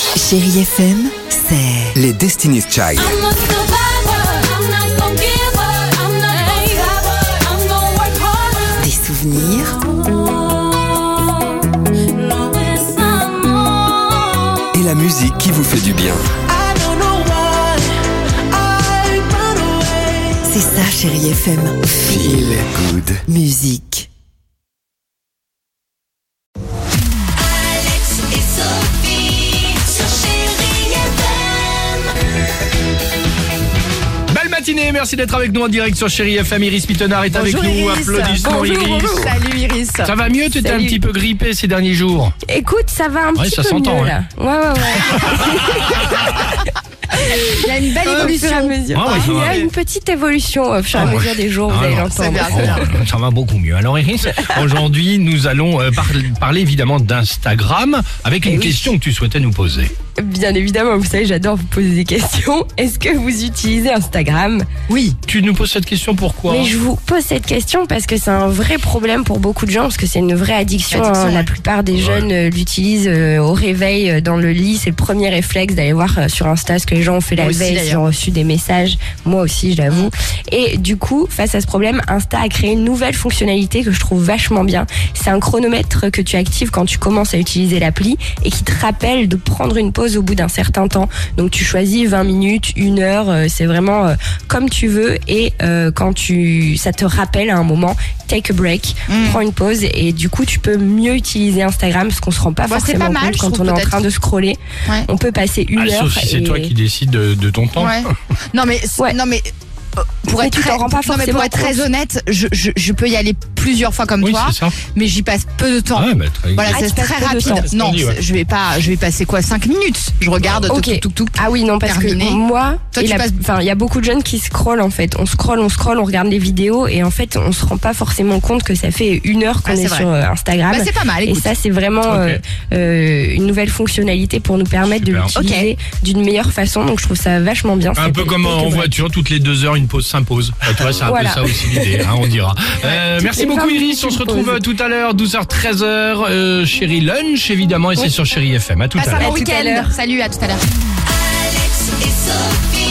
Chérie FM, c'est les Destiny's Child. des souvenirs Et la musique qui vous fait du bien. C'est ça, Chérie FM. Feel good. Musique. Alex et Sophie sur Chérie FM. Belle matinée, merci d'être avec nous en direct sur Chérie FM. Iris Pittenard est Bonjour avec nous. Iris. Applaudissements Bonjour, Iris. bonjour. Salut Iris. Ça va mieux, tu t'es un Salut. petit peu grippé ces derniers jours. Écoute, ça va un Ouais, petit ça peu s'entend, mieux hein. là. Ouais. Il y a une belle évolution au fur et à mesure. Ah ouais, ça Il y va. a une petite évolution au fur et à mesure des jours, vous allez non, l'entendre. Ça va beaucoup mieux. Alors Iris, aujourd'hui nous allons parler évidemment d'Instagram avec une oui. question que tu souhaitais nous poser. Bien évidemment, vous savez, j'adore vous poser des questions. Est-ce que vous utilisez Instagram? Oui. Tu nous poses cette question pourquoi? Mais je vous pose cette question parce que c'est un vrai problème pour beaucoup de gens, parce que c'est une vraie addiction. La plupart des jeunes l'utilisent au réveil, dans le lit. C'est le premier réflexe d'aller voir sur Insta ce que les gens ont fait la veille, s'ils ont reçu des messages. Moi aussi, je l'avoue. Et du coup, face à ce problème, Insta a créé une nouvelle fonctionnalité que je trouve vachement bien. C'est un chronomètre que tu actives quand tu commences à utiliser l'appli et qui te rappelle de prendre une pause au bout d'un certain temps. Donc tu choisis 20 minutes, 1 heure, c'est vraiment comme tu veux, et quand ça te rappelle à un moment, take a break, prends une pause, et du coup tu peux mieux utiliser Instagram, parce qu'on se rend pas forcément pas mal, compte je quand trouve, on est en peut-être. train de scroller. Ouais. On peut passer 1 heure. Sauf si c'est et- toi qui décides de ton temps. Ouais. Non mais Ouais. pour Mais être tu t'en rends pas non, mais forcément pour être très compte. honnête, je peux y aller plusieurs fois comme Oui, toi, c'est ça. mais j'y passe peu de temps. Ah ouais, bah, très Voilà, Ah, c'est tu passes très peu de rapide. temps. Non, Ouais. je vais passer quoi, 5 minutes. Je regarde Ok. tout. Ah oui, non, parce Terminé. que moi, Toi, et tu passes- il y a beaucoup de jeunes qui scrollent en fait. On scrolle, on regarde les vidéos, et en fait, on se rend pas forcément compte que ça fait 1 heure qu'on Ah, c'est est vrai. sur Instagram. Bah, c'est pas mal, Et écoute. ça, c'est vraiment Ok. une nouvelle fonctionnalité pour nous permettre Super. de l'utiliser d'une meilleure façon. Donc, je trouve ça vachement bien. Un peu comme en voiture, toutes les 2 heures, une pause s'impose. Bah, tu vois, c'est un Voilà. peu ça aussi l'idée, hein, on dira. Merci les beaucoup 20 Iris, minutes, on se une retrouve pause. tout à l'heure, 12h, 13h, Chérie Lunch évidemment, et c'est sur Chérie FM. À tout Passe à un l'heure. bon À tout à week-end. l'heure. Salut, à tout à l'heure. Alex et Sophie.